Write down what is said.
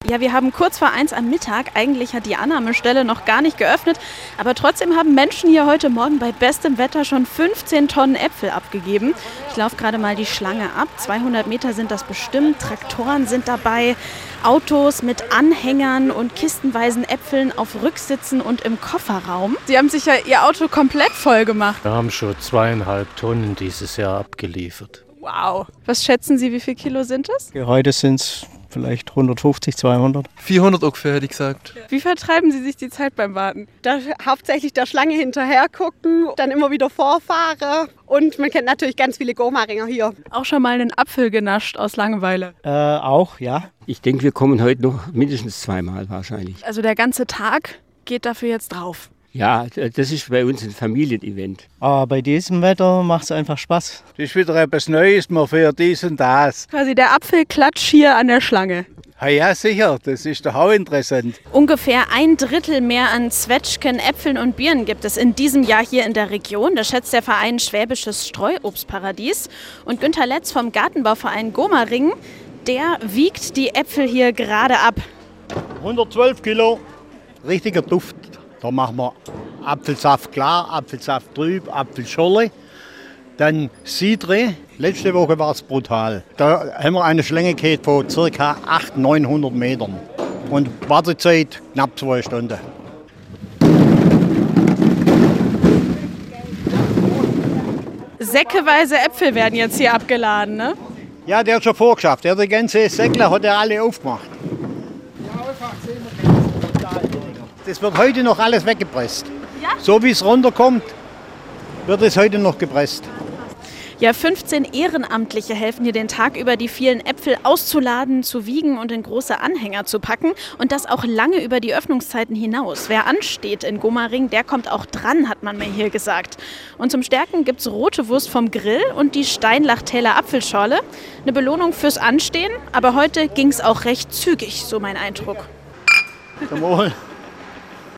Ja, wir haben kurz vor 1 am Mittag. Eigentlich hat die Annahmestelle noch gar nicht geöffnet. Aber trotzdem haben Menschen hier heute Morgen bei bestem Wetter schon 15 Tonnen Äpfel abgegeben. Ich laufe gerade mal die Schlange ab. 200 Meter sind das bestimmt. Traktoren sind dabei. Autos mit Anhängern und kistenweisen Äpfeln auf Rücksitzen und im Kofferraum. Sie haben sich ja Ihr Auto komplett voll gemacht. Wir haben schon 2,5 Tonnen dieses Jahr abgeliefert. Wow. Was schätzen Sie, wie viel Kilo sind es? Heute sind es vielleicht 150, 200. 400 ungefähr, hätte ich gesagt. Wie vertreiben Sie sich die Zeit beim Warten? Hauptsächlich der Schlange hinterher gucken, dann immer wieder vorfahren. Und man kennt natürlich ganz viele Gomaringer hier. Auch schon mal einen Apfel genascht aus Langeweile? Auch, ja. Ich denke, wir kommen heute noch mindestens 2-mal wahrscheinlich. Also der ganze Tag geht dafür jetzt drauf. Ja, das ist bei uns ein Familienevent. Aber bei diesem Wetter macht es einfach Spaß. Das ist wieder etwas Neues, man für dies und das. Quasi der Apfelklatsch hier an der Schlange. Ja, sicher, das ist doch auch interessant. Ungefähr 1/3 mehr an Zwetschgen, Äpfeln und Birnen gibt es in diesem Jahr hier in der Region. Das schätzt der Verein Schwäbisches Streuobstparadies. Und Günter Letz vom Gartenbauverein Gomaringen, der wiegt die Äpfel hier gerade ab. 112 Kilo, richtiger Duft. Da machen wir Apfelsaft klar, Apfelsaft trüb, Apfelschorle. Dann Cidre. Letzte Woche war es brutal. Da haben wir eine Schlange gehabt von ca. 800-900 Metern. Und Wartezeit knapp 2 Stunden. Säckeweise Äpfel werden jetzt hier abgeladen, ne? Ja, der hat schon vorgeschafft. Die ganze Säckle hat er alle aufgemacht. Das wird heute noch alles weggepresst. Ja? So wie es runterkommt, wird es heute noch gepresst. Ja, 15 Ehrenamtliche helfen hier den Tag über, die vielen Äpfel auszuladen, zu wiegen und in große Anhänger zu packen. Und das auch lange über die Öffnungszeiten hinaus. Wer ansteht in Gomaringen, der kommt auch dran, hat man mir hier gesagt. Und zum Stärken gibt's rote Wurst vom Grill und die Steinlachtäler Apfelschorle. Eine Belohnung fürs Anstehen, aber heute ging's auch recht zügig, so mein Eindruck. Zum Wohl.